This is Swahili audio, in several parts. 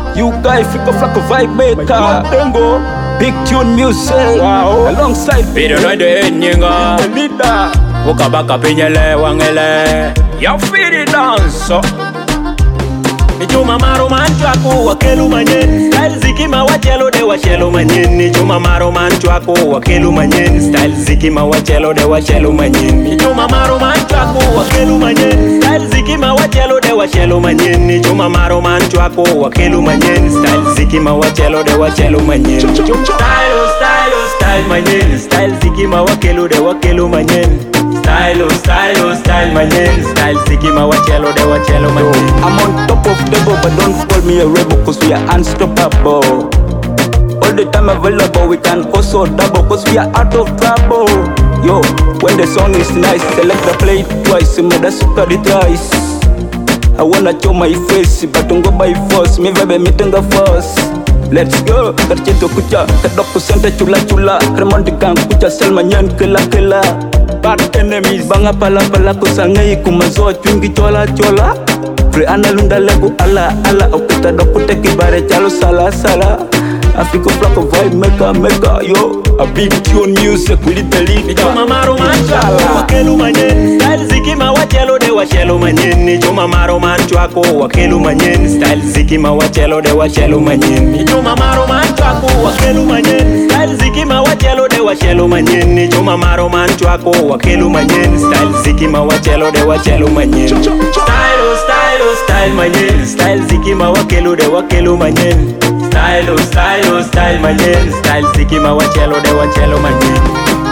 You guys fika flako vibe maker. Dengo, big tune music. Wow. Alongside Video no de nyinga. the leader. Ukabaka pinyele wangele. You feel it dance. Nichuma maro manchwako wakelu manyen. Style zikima wachelo de wachelo manyen. Nichuma maro manchwako wakelu manyen. Style zikima wachelo de wachelo manyen. Nichuma maro manchwako wakelu manyen. Style zikima wachelo de wachelo manyen. Nichuma maro manchwako wakelu manyen. Style zikima wachelo de wachelo manyen. Style manyen. Style zikima wakelu manyen. Style manyen. Style zikima wachelo manyen. I'm on top of the boat, but don't call me a rebel, cause we are unstoppable. All the time available, we can also double, cause we are out of trouble. Yo, when the song is nice, select the play twice, meda suka the twice. I wanna show my face, but don't go by force, me vibe meeting the force. Let's go, tercito kucha, kedok kusente chula chula, remonti kang kucha, selmanyan kela kela. Bad enemies, banga pala pala kusangai kumazoa chungi chola chola. Free analunda lego ala ala, okita dokute kibare chalo sala sala. Africa flako vibe maker yo. A big tune music with the lead. Nichuma maro manchwako wakelu manyen. Style zikima wachelo de wachelo manyen. Nichuma maro manchwako wakelu manyen. Style zikima wachelo de wachelo manyen. Nichuma maro manchwako wakelu manyen. Style zikima wachelo de wachelo manyen. Nichuma maro manchwako wakelu manyen. Style zikima wachelo de wachelo manyen. Style manyen. Style zikima wakelu manyen. Style manyen. Style zikima wachelo de wachelo manyen.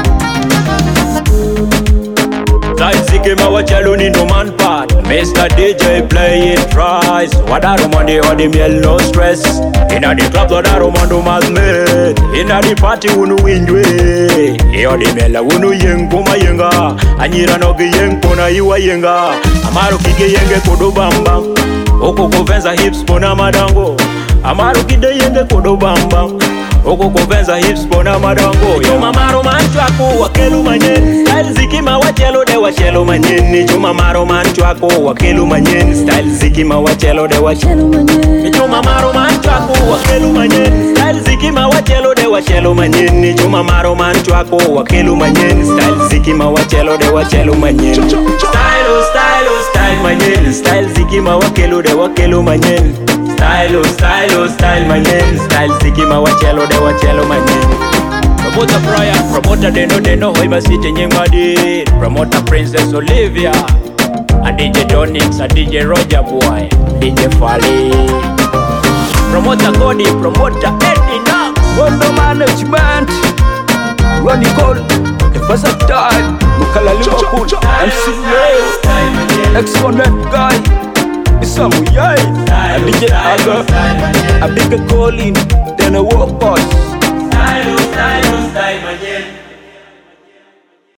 Style zikima wachelo ni no man part. Mr. DJ play it twice. Wadaro money or the meal no stress. Inna the club wadaro mando mazmet. Inna the party unu winjwe. Iyo the meal unu yengu mayenga. Anyira no yeng pona iwa yenga. Amaru kige yenge kodo bamba. Oko kovenza hips pona madango. Amaru kide yenge kodo bamba. Oko kovenza hips pona madango. Nichuma maro manchwako wakelu manyen. Style zikima wachelo de wachelo manyen. Nichuma maro manchwako wakelu manyen. Style zikima wachelo de wachelo manyen. Nichuma maro manchwako wakelu manyen. Style zikima wachelo de wachelo manyen. Nichuma maro manchwako wakelu manyen. Style zikima wachelo de wachelo manyen. Style manyen. Style zikima wakelu manyen. Style manyen. Style zikima wachelo de wachelo manyen. Promoter Brian, promoter Deno, Hoima City Nyingmadi, promoter Princess Olivia, and DJ Donix, and DJ Roger Boy, DJ Fali, promoter Cody, promoter Eddie Knox, Wonder Management, Ronnie Cole, the first time, Mukala Liverpool, MC Ray, Exponent Guy, Isamu Yai, a DJ Aga, a bigger calling than a work boss.